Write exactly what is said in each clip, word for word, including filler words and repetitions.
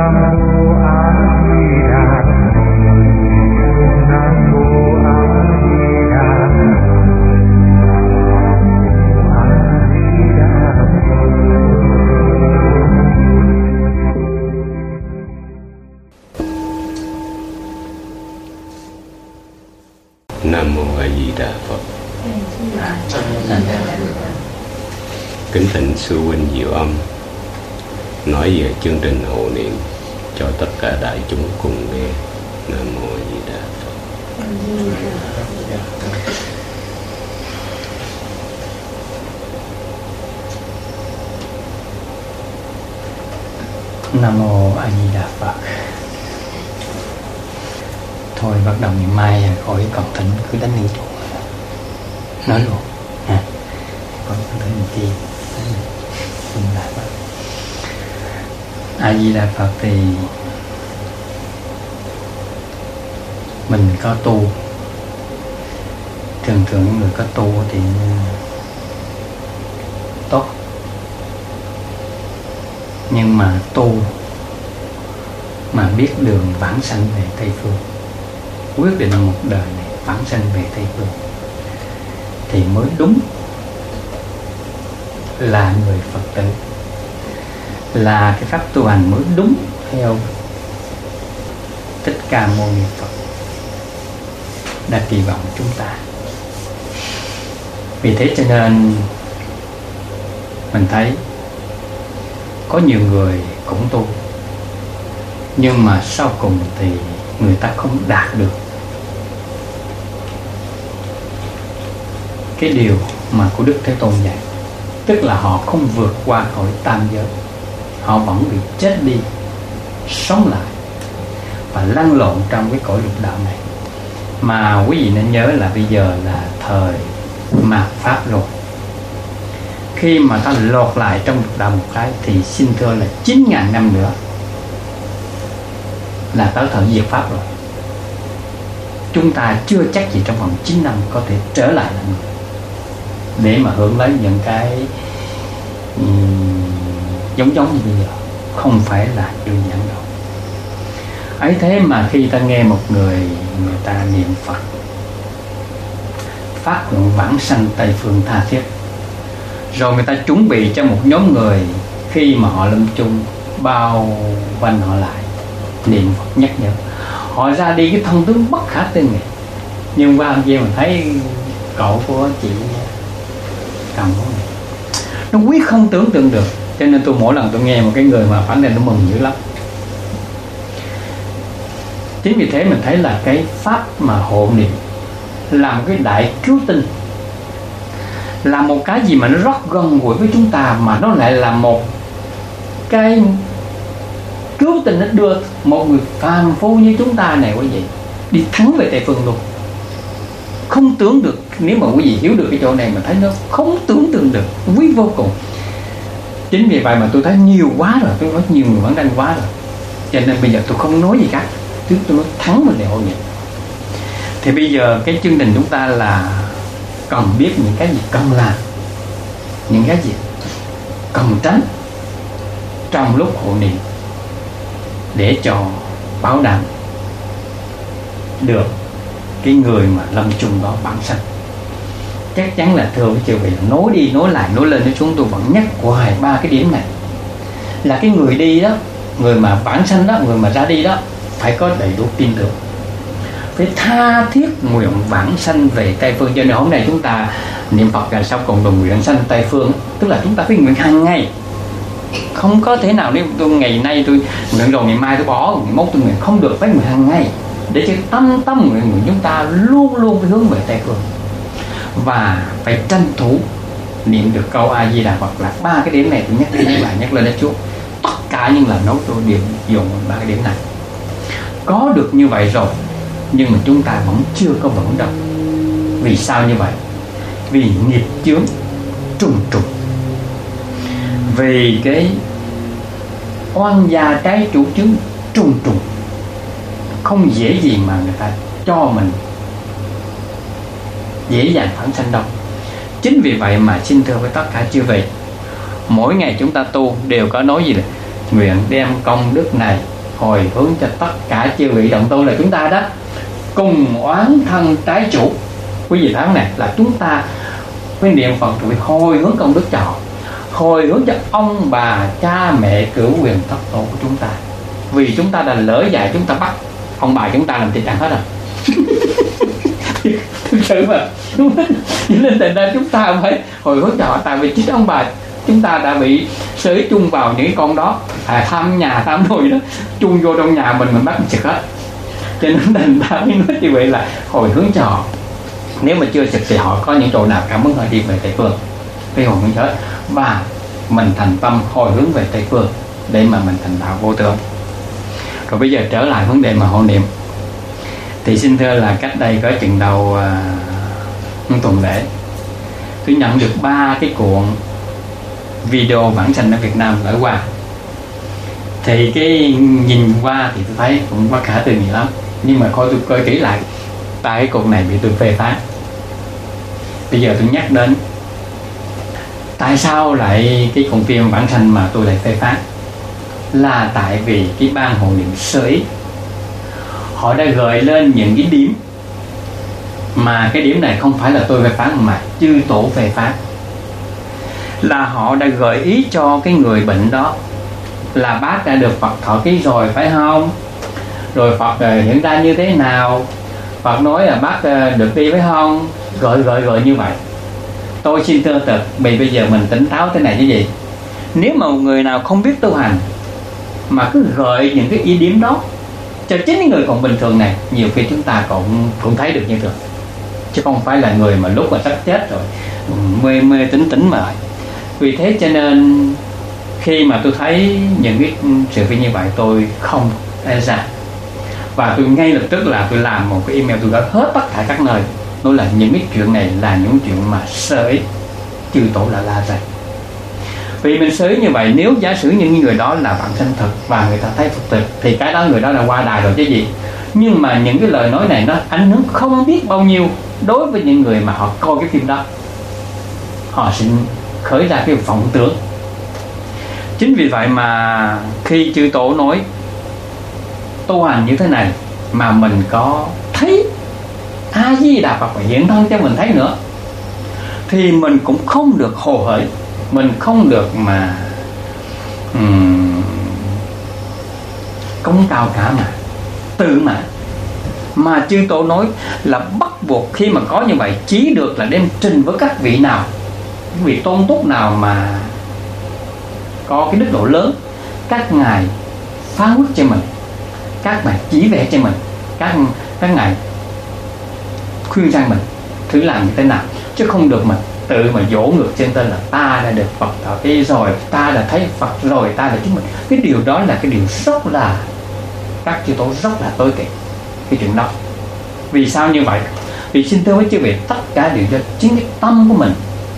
Nam mô A Di Đà Phật. Kính thỉnh sư huynh Diệu Âm nói về chương trình hộ niệm cho tất cả đại chúng cùng nghe. Nam mô A Di Đà Phật. Nam mô A Di Đà Phật. Thôi bắt đầu ngày mai khỏi còn thỉnh cứ đánh liên tục nói luôn ha, còn thỉnh mình tiên xin lại Phật. A Di Đà Phật thì mình có tu, thường thường những người có tu thì tốt, nhưng mà tu mà biết đường vãng sanh về Tây Phương, quyết định một đời này vãng sanh về Tây Phương thì mới đúng là người Phật tử, là cái pháp tu hành mới đúng theo Thích Ca Mâu Ni Phật đã kỳ vọng chúng ta. Vì thế cho nên mình thấy có nhiều người cũng tu, nhưng mà sau cùng thì người ta không đạt được cái điều mà của Đức Thế Tôn dạy. Tức là họ không vượt qua khỏi tam giới, họ vẫn bị chết đi, sống lại và lăn lộn trong cái cõi lục đạo này. Mà quý vị nên nhớ là bây giờ là thời mạt Pháp rồi. Khi mà ta lọt lại trong lục đạo một cái thì xin thưa là chín ngàn năm nữa là tới thời diệt Pháp rồi. Chúng ta chưa chắc gì trong vòng chín năm có thể trở lại là người để mà hưởng lấy những cái um, giống giống như bây giờ. Không phải là đơn giản đâu. Ấy thế mà khi ta nghe một người người ta niệm Phật phát nguyện vãng sanh Tây Phương tha thiết, rồi người ta chuẩn bị cho một nhóm người khi mà họ lâm chung bao quanh họ lại niệm Phật nhắc nhở họ ra đi cái thân tướng bất khả tư nghị. Nhưng qua hôm kia mình thấy cậu của chị cầm của này nó quyết không tưởng tượng được. Cho nên tôi mỗi lần tôi nghe một cái người mà phản này nó mừng dữ lắm. Chính vì thế mình thấy là cái pháp mà hộ niệm là một cái đại cứu tinh, là một cái gì mà nó rất gần gũi với chúng ta, mà nó lại là một cái cứu tinh, nó đưa một người phàm phu như chúng ta này quý vị đi thắng về Tây Phương luôn. Không tưởng được. Nếu mà quý vị hiểu được cái chỗ này mà thấy nó không tưởng tượng được, quý vô cùng. Chính vì vậy mà tôi thấy nhiều quá rồi, tôi nói nhiều người vẫn đang quá rồi, cho nên bây giờ tôi không nói gì cả, trước tôi nói thắng mình để hội nhập. Thì bây giờ cái chương trình chúng ta là cần biết những cái gì cần làm, những cái gì cần tránh trong lúc hộ niệm, để cho bảo đảm được cái người mà lâm chung đó vãng sanh. Chắc chắn là thưa với chư vị, nói đi nói lại nói lên nói xuống, tôi vẫn nhắc hoài ba cái điểm này. Là cái người đi đó, người mà vãng sanh đó, người mà ra đi đó, phải có đầy đủ tin tưởng, phải tha thiết nguyện vãng sanh về Tây Phương. Cho nên hôm nay chúng ta niệm Phật là sau cùng đồng nguyện sanh Tây Phương, tức là chúng ta phải nguyện hàng ngày. Không có thể nào nếu tôi ngày nay tôi nguyện rồi ngày mai tôi bỏ, ngày mốt tôi nguyện, không được, phải nguyện hàng ngày, để cho tâm tâm nguyện của chúng ta luôn luôn phải hướng về Tây Phương. Và phải tranh thủ niệm được câu A Di Đà Phật. Là ba cái điểm này tôi nhắc đi nhắc lại nhắc lên đó chú. Tất cả những lời nói tôi đều dùng ba cái điểm này. Có được như vậy rồi, nhưng mà chúng ta vẫn chưa có vững đâu. Vì sao như vậy? Vì nghiệp chướng trùng trùng, vì cái oan gia trái chủ chướng trùng trùng, không dễ gì mà người ta cho mình dễ dàng phản sanh đâu. Chính vì vậy mà xin thưa với tất cả chư vị, mỗi ngày chúng ta tu đều có nói gì là nguyện đem công đức này hồi hướng cho tất cả chư vị đồng tu là chúng ta đó, cùng oán thân trái chủ. Quý vị thấy này, là chúng ta với niệm Phật rồi hồi hướng công đức cho họ, hồi hướng cho ông bà cha mẹ cửu quyền thất tổ của chúng ta. Vì chúng ta đã lỡ dại, chúng ta bắt ông bà chúng ta làm thịt ăn hết rồi. Thực sự mà đúng không? Nên thành ra chúng ta phải hồi hướng cho họ, tại vì chính ông bà chúng ta đã bị sới chung vào những con đó, à, tham nhà tham nồi đó, chung vô trong nhà mình mình bắt mình xịt hết. Cho nên thành ra mới nói như vậy là hồi hướng cho họ. Nếu mà chưa xịt thì họ có những chỗ nào cảm ứng họ đi về Tây Phương, cái hồi hướng hết, và mình thành tâm hồi hướng về Tây Phương để mà mình thành đạo vô tượng. Rồi bây giờ trở lại vấn đề mà hộ niệm, thì xin thưa là cách đây có chừng đầu uh, tuần lễ tôi nhận được ba cái cuộn video vãng sanh ở Việt Nam gửi qua. Thì cái nhìn qua thì tôi thấy cũng có khả tình nhiều lắm, nhưng mà coi tôi coi kỹ lại, tại cái cuộn này bị tôi phê phán. Bây giờ tôi nhắc đến tại sao lại cái cuộn phim vãng sanh mà tôi lại phê phán, là tại vì cái ban hộ niệm sơ ý họ đã gợi lên những cái điểm mà cái điểm này không phải là tôi phê phán mà chư tổ phê phán, là họ đã gợi ý cho cái người bệnh đó là bác đã được Phật thọ ký rồi phải không, rồi Phật hiện ra như thế nào, Phật nói là bác được đi phải không, gợi gợi gợi như vậy. Tôi xin thưa thật, vì bây giờ mình tỉnh táo thế này như vậy, nếu mà một người nào không biết tu hành mà cứ gợi những cái ý điểm đó cho chính những người còn bình thường này, nhiều khi chúng ta cũng cũng thấy được như thường, chứ không phải là người mà lúc mà sắp chết rồi mê mê tính tính mà. Vì thế cho nên khi mà tôi thấy những cái sự việc như vậy, tôi không e ra, và tôi ngay lập tức là tôi làm một cái email, tôi gửi hết tất cả các nơi, nói là những cái chuyện này là những chuyện mà sơ ý, chư tổ là la ra. Vì mình sới như vậy, nếu giả sử những người đó là bạn chân thực và người ta thấy Phật thực, thì cái đó người đó là qua đài rồi chứ gì. Nhưng mà những cái lời nói này nó ảnh hưởng không biết bao nhiêu đối với những người mà họ coi cái phim đó, họ sẽ khởi ra cái vọng tưởng. Chính vì vậy mà khi chư tổ nói tu hành như thế này mà mình có thấy A Di Đà Phật phải hiện thân cho mình thấy nữa, thì mình cũng không được hồ hởi, mình không được mà um, công cao cả mà tự mà mà chư tổ nói là bắt buộc khi mà có như vậy chỉ được là đem trình với các vị nào, các vị tôn túc nào mà có cái đức độ lớn, các ngài phá quyết cho mình, các ngài chỉ vẽ cho mình, các các ngài khuyên rằng mình thử làm như thế nào, chứ không được mà tự mà dỗ ngược trên tên là ta đã được Phật thọ ký rồi, ta đã thấy Phật rồi, ta đã chứng minh. Cái điều đó là cái điều rất là, các chư tổ rất là tối kỵ cái chuyện đó. Vì sao như vậy? Vì xin thưa với chư vị, tất cả đều do chính cái tâm của mình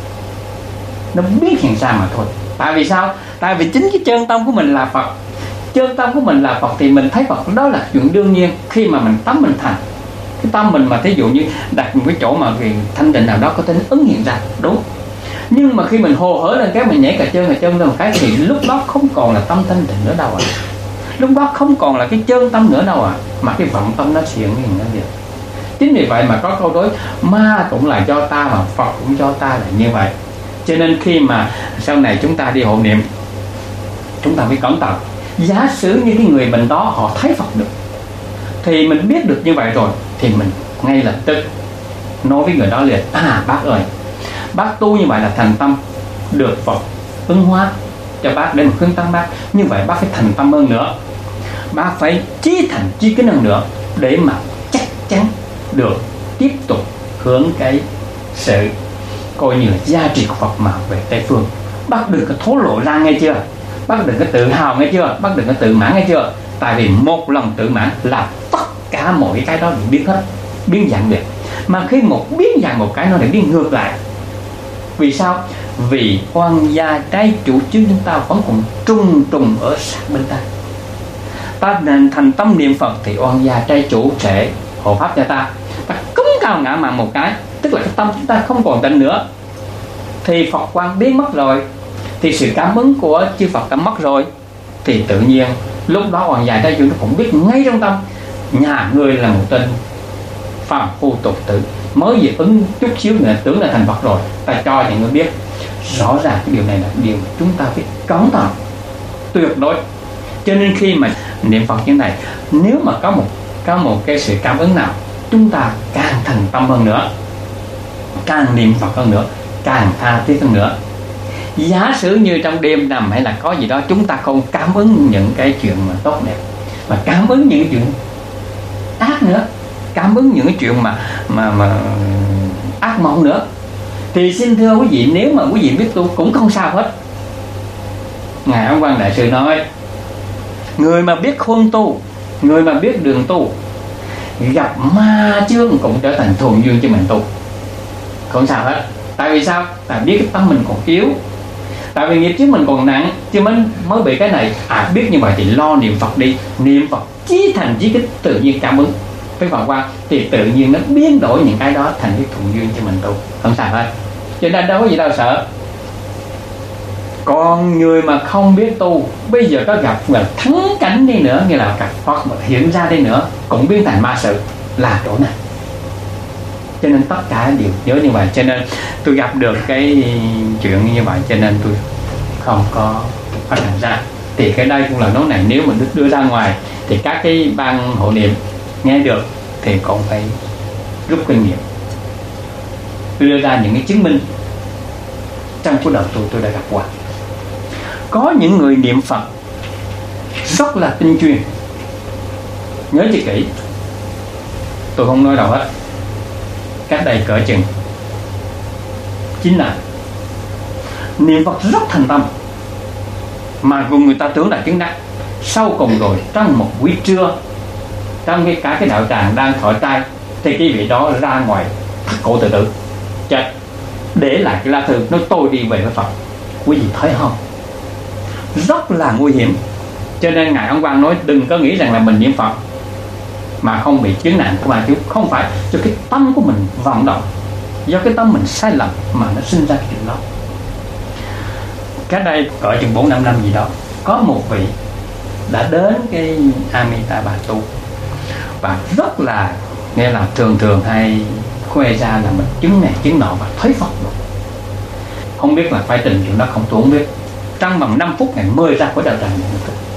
nó biết hiện ra mà thôi. Tại vì sao? Tại vì chính cái chân tâm của mình là Phật, chân tâm của mình là Phật thì mình thấy Phật, đó là chuyện đương nhiên. Khi mà mình tắm mình thành cái tâm mình, mà thí dụ như đặt một cái chỗ mà cái thanh tịnh nào đó có thể ứng hiện ra, đúng. Nhưng mà khi mình hồ hởi lên cái mình nhảy cả chân cả chân lên một cái thì lúc đó không còn là tâm thanh tịnh nữa đâu ạ. À. Lúc đó không còn là cái chân tâm nữa đâu ạ. À. Mà cái vọng tâm nó hiện hiện ra vậy. Chính vì vậy mà có câu đối ma cũng là do ta mà Phật cũng do ta là như vậy. Cho nên khi mà sau này chúng ta đi hộ niệm, chúng ta phải cẩn thận. Giả sử như cái người bệnh đó họ thấy Phật được, thì mình biết được như vậy rồi, thì mình ngay lập tức nói với người đó liền: à bác ơi, bác tu như vậy là thành tâm được Phật ứng hóa cho bác để mà khuyên tăng bác. Như vậy bác phải thành tâm hơn nữa, bác phải chí thành chí kính hơn nữa, để mà chắc chắn được tiếp tục hướng cái sự coi như là gia trị của Phật mà về Tây Phương. Bác đừng có thổ lộ ra, nghe chưa? Bác đừng có tự hào, nghe chưa? Bác đừng có tự mãn, nghe chưa? Tại vì một lần tự mãn là tất cả mọi cái đó đều biến hết, biến dạng được. Mà khi một biến dạng một cái, nó lại biến ngược lại. Vì sao? Vì oan gia trái chủ trước chúng ta vẫn còn trùng trùng ở sát bên ta. Ta nên thành tâm niệm Phật thì oan gia trái chủ sẽ hộ pháp cho ta. Ta cúng cao ngã mạn một cái, tức là cái tâm chúng ta không còn tịnh nữa, thì Phật quang biến mất rồi, thì sự cảm ứng của chư Phật đã mất rồi, thì tự nhiên Lúc đó Hoàng Dài Thái Dương nó cũng biết ngay trong tâm nhà ngươi là một tên phàm phu tục tử, mới vừa ứng chút xíu nữa tưởng là thành Phật rồi, ta cho những người biết. Rõ ràng cái điều này là điều chúng ta phải cẩn thận tuyệt đối. Cho nên khi mà niệm Phật như này, nếu mà có một có một cái sự cảm ứng nào, chúng ta càng thành tâm hơn nữa, càng niệm Phật hơn nữa, càng tha thiết hơn nữa. Giả sử như trong đêm nằm hay là có gì đó, chúng ta không cảm ứng những cái chuyện mà tốt đẹp, mà cảm ứng những cái chuyện ác nữa, cảm ứng những cái chuyện mà mà mà ác mộng nữa, thì xin thưa quý vị, nếu mà quý vị biết tu cũng không sao hết. Ngài Ấn Quang Đại Sư nói, người mà biết khuôn tu, người mà biết đường tu, gặp ma chướng cũng trở thành thuần duyên cho mình tu, không sao hết. Tại vì sao? Tại biết cái tâm mình còn yếu, tại vì nghiệp chướng mình còn nặng, chứ mới mới bị cái này. À, biết như vậy thì lo niệm Phật đi, niệm Phật chí thành chí kích, tự nhiên cảm ứng với Phật qua, thì tự nhiên nó biến đổi những cái đó thành cái thuận duyên cho mình tu, không sao hết. Cho nên đâu có gì đâu sợ. Còn người mà không biết tu, bây giờ có gặp là thắng cảnh đi nữa, như là gặp Phật mà hiện ra đi nữa, cũng biến thành ma sự, là chỗ này. Cho nên tất cả đều nhớ như vậy. Cho nên tôi gặp được cái chuyện như vậy, cho nên tôi không có phát hành ra. Thì cái đây cũng là nói này, nếu mà đưa ra ngoài thì các cái ban hộ niệm nghe được thì cũng phải rút kinh nghiệm, đưa ra những cái chứng minh trong cuộc đời tôi tôi đã gặp qua. Có những người niệm Phật rất là tinh chuyên, nhớ cho kỹ, tôi không nói đâu hết. Cách đây cỡ chừng chín năm, niệm Phật rất thành tâm, mà cùng người ta tưởng là chứng đắc. Sau cùng rồi trong một buổi trưa, trong cái cả cái đạo tràng đang thọ trai, thì cái vị đó ra ngoài thắt cổ tự tử chết, để lại cái lá thư nói tôi đi về với Phật. Quý vị thấy không, rất là nguy hiểm. Cho nên Ngài Ấn Quang nói đừng có nghĩ rằng là mình niệm Phật mà không bị chứng nạn của ma chướng. Không phải, cho cái tâm của mình vận động, do cái tâm mình sai lầm mà nó sinh ra cái chuyện đó. Cái đây cỡ chừng bốn năm năm gì đó, có một vị đã đến cái Amitabha tu, và rất là nghe là thường thường hay khoe ra là mình chứng này chứng nọ và thấy Phật rồi. Không biết là phải trình chuyện đó không, tôi không biết. Trong vòng năm phút Ngài mời ra khỏi đạo tràng này.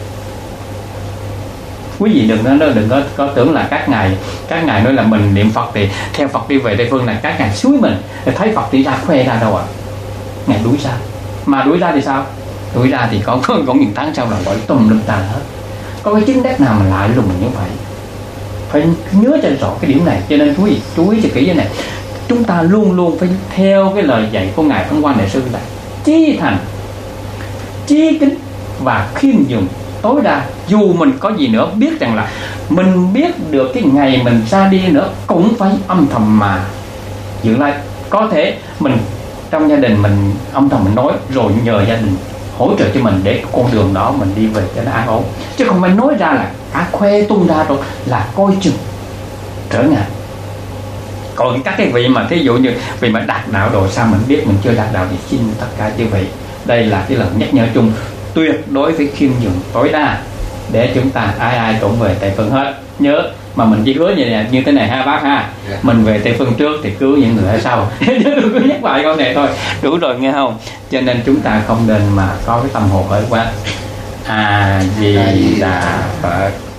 Quý vị đừng có đừng có, có tưởng là các ngài các ngài nói là mình niệm Phật thì theo Phật đi về Tây Phương, là các ngài suối mình để thấy Phật đi ra khoe ra đâu ạ. À. Ngài đuổi ra, mà đuổi ra thì sao? Đuổi ra thì có có, có những tháng sau là gọi tùm lum tà hết. Có cái chứng đắc nào mà lại lùng như vậy? Phải nhớ cho rõ cái điểm này. Cho nên quý vị chú ý cho kỹ cái này. Chúng ta luôn luôn phải theo cái lời dạy của Ngài Ấn Quang Đại Sư là chí thành, chí kính và khiêm nhường tối đa. Dù mình có gì nữa, biết rằng là mình biết được cái ngày mình ra đi nữa, cũng phải âm thầm mà giữ lại. Có thể mình trong gia đình mình âm thầm mình nói, rồi nhờ gia đình hỗ trợ cho mình để con đường đó mình đi về cho nó an ổn, chứ không phải nói ra là cả khoe tung ra rồi là coi chừng trở ngại. Còn các cái vị mà thí dụ như vì mà đạt đạo rồi sao mình biết mình chưa đạt đạo, thì xin tất cả chư vị, đây là cái lời nhắc nhở chung, tuyệt đối phải khiêm nhường tối đa để chúng ta ai ai cũng về Tây Phương hết. Nhớ mà mình chỉ hứa như này, như thế này ha bác ha, yeah. Mình về Tây Phương trước thì cứu những người ở sau. Tôi cứ nhắc lại câu này thôi, đủ rồi nghe không? Cho nên chúng ta không nên mà có cái tâm hồ hởi quá. A Di Đà Phật.